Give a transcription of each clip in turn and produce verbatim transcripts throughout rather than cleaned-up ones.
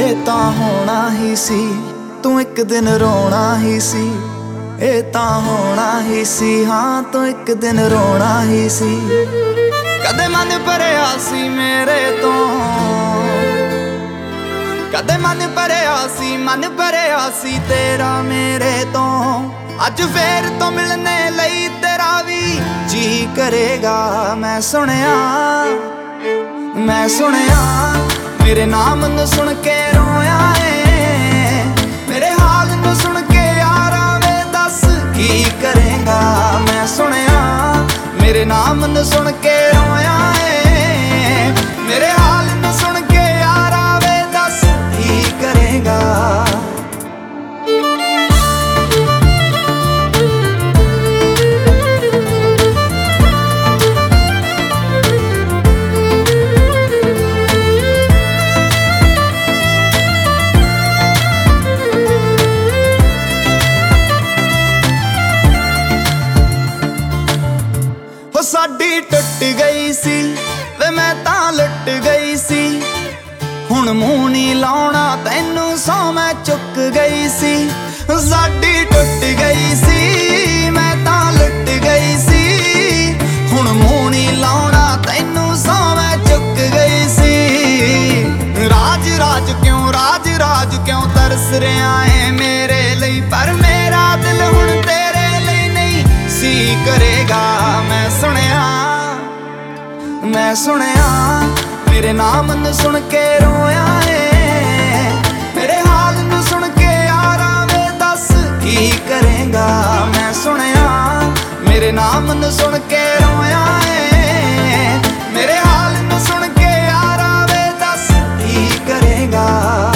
ਇਹ ਤਾਂ ਹੋਣਾ ਹੀ ਸੀ, ਤੂੰ ਇੱਕ ਦਿਨ ਰੋਣਾ ਹੀ ਸੀ। ਇਹ ਤਾਂ ਹੋਣਾ ਹੀ ਸੀ, ਹਾਂ ਤੂੰ ਇੱਕ ਦਿਨ ਰੋਣਾ ਹੀ ਸੀ। ਕਦੇ ਮਨ ਭਰਿਆ ਸੀ ਮੇਰੇ ਤੋਂ, ਕਦੇ ਮਨ ਭਰਿਆ ਸੀ, ਮਨ ਭਰਿਆ ਸੀ ਤੇਰਾ ਮੇਰੇ ਤੋਂ। ਅੱਜ ਫੇਰ ਤੋਂ ਮਿਲਣੇ ਲਈ ਤੇਰਾ ਵੀ ਜੀ ਕਰੇਗਾ। ਮੈਂ ਸੁਣਿਆ, ਮੈਂ ਸੁਣਿਆ ਮੇਰੇ ਨਾਮ ਨੂੰ ਸੁਣ ਕੇ ਰੋਇਆ ਏ। ਮੇਰੇ ਹਾਲ ਨੂੰ ਸੁਣ ਕੇ ਯਾਰਾ ਵੇ ਦੱਸ ਕੀ ਕਰੇਗਾ। ਮੈਂ ਸੁਣਿਆ ਮੇਰੇ ਨਾਮ ਨੂੰ ਸੁਣ ਕੇ ਰੋਇਆ ਏ। ਮੇਰੇ ਹਾਲ ਨੂੰ ਸੁਣ ਕੇ ਯਾਰਾ ਵੇ ਦੱਸ ਕੀ ਕਰੇਗਾ। ਸਾਡੀ ਟੁੱਟ ਗਈ ਸੀ ਵੇ ਮੈਂ ਤਾਂ ਲੁੱਟ ਗਈ ਸੀ। ਹੁਣ ਮੂੰਹ ਨੀ ਲਾਉਣਾ ਤੈਨੂੰ ਸੌ ਮੈਂ ਚੁੱਕ ਗਈ ਸੀ। ਸਾਡੀ ਟੁੱਟ ਗਈ ਸੀ ਮੈਂ ਤਾਂ ਲੁੱਟ ਗਈ ਸੀ। ਹੁਣ ਮੂੰਹ ਨੀ ਲਾਉਣਾ ਤੈਨੂੰ ਸੌ ਮੈਂ ਚੁੱਕ ਗਈ ਸੀ। ਰਾਜ ਰਾਜ ਕਿਉਂ, ਰਾਜ ਰਾਜ ਕਿਉਂ ਤਰਸ ਰਿਹਾ ਏ ਮੇਰੇ ਲਈ, ਪਰ ਮੇਰਾ ਦਿਲ ਹੁਣ ਤੇਰੇ ਲਈ ਨਹੀਂ ਸੀ ਕਰੇਗਾ। ਮੈਂ ਸੁਣਿਆ, ਮੈਂ ਸੁਣਿਆ ਮੇਰੇ ਨਾਮ ਨੂੰ ਸੁਣ ਕੇ ਰੋਇਆ ਏ। ਮੇਰੇ ਹਾਲ ਨੂੰ ਸੁਣ ਕੇ ਯਾਰਾ ਵੇ ਦੱਸ ਕੀ ਕਰੇਗਾ। ਮੈਂ ਸੁਣਿਆ ਮੇਰੇ ਨਾਮ ਨੂੰ ਸੁਣ ਕੇ ਰੋਇਆ ਏ। ਮੇਰੇ ਹਾਲ ਨੂੰ ਸੁਣ ਕੇ ਯਾਰਾ ਵੇ ਦੱਸ ਕੀ ਕਰੇਗਾ।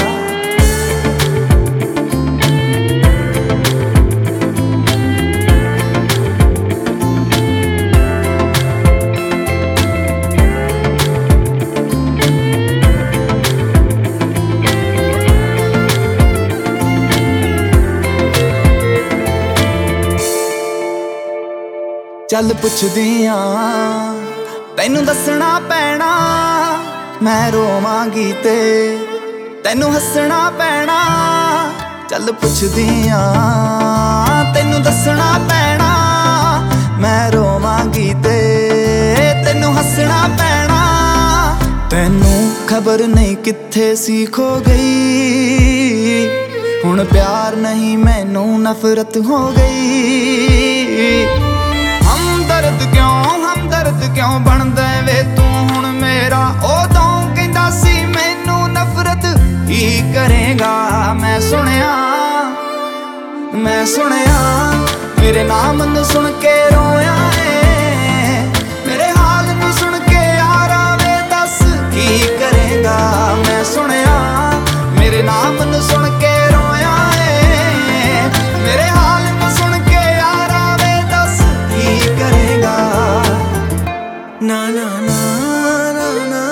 ਚੱਲ ਪੁੱਛਦੀ ਆਂ ਤੈਨੂੰ ਦੱਸਣਾ ਪੈਣਾ, ਮੈਂ ਰੋਵਾਂਗੀ ਤੇ ਤੈਨੂੰ ਹੱਸਣਾ ਪੈਣਾ। ਚੱਲ ਪੁੱਛਦੀ ਆਂ ਤੈਨੂੰ ਦੱਸਣਾ ਪੈਣਾ, ਮੈਂ ਰੋਵਾਂਗੀ ਤੇ ਤੈਨੂੰ ਹੱਸਣਾ ਪੈਣਾ। ਤੈਨੂੰ ਖਬਰ ਨਹੀਂ ਕਿੱਥੇ ਸੀ ਖੋ ਗਈ, ਹੁਣ ਪਿਆਰ ਨਹੀਂ ਮੈਨੂੰ ਨਫ਼ਰਤ ਹੋ ਗਈ। ਹਮਦਰਦ ਕਿਉਂ, ਹਮਦਰਦ ਕਿਉਂ ਬਣਦਾ ਵੇ ਤੂੰ ਹੁਣ ਮੇਰਾ। ਉਦੋਂ ਕਹਿੰਦਾ ਸੀ ਮੈਨੂੰ ਨਫ਼ਰਤ ਹੀ ਕਰੇਗਾ। ਮੈਂ ਸੁਣਿਆ, ਮੈਂ ਸੁਣਿਆ ਮੇਰੇ ਨਾਮ ਨੂੰ ਸੁਣ ਕੇ ਰੋਇਆ ਏ। ਮੇਰੇ ਹਾਲ ਨੂੰ ਸੁਣ ਕੇ ਯਾਰਾ ਵੇ ਦੱਸ ਕੀ ਕਰੇਗਾ। ਮੈਂ ਸੁਣਿਆ ਮੇਰੇ ਨਾਮ ਨੂੰ ਸੁਣ ਕੇ ਰੋਇਆ ਏ। ਮੇਰੇ ਹਾਲ ਨੂੰ ਸੁਣ ਕੇ ਯਾਰਾ ਵੇ ਦੱਸ ਕੀ ਕਰੇਗਾ। ਨਾ ਨਾ ਨਾ ਨਾ ਨਾ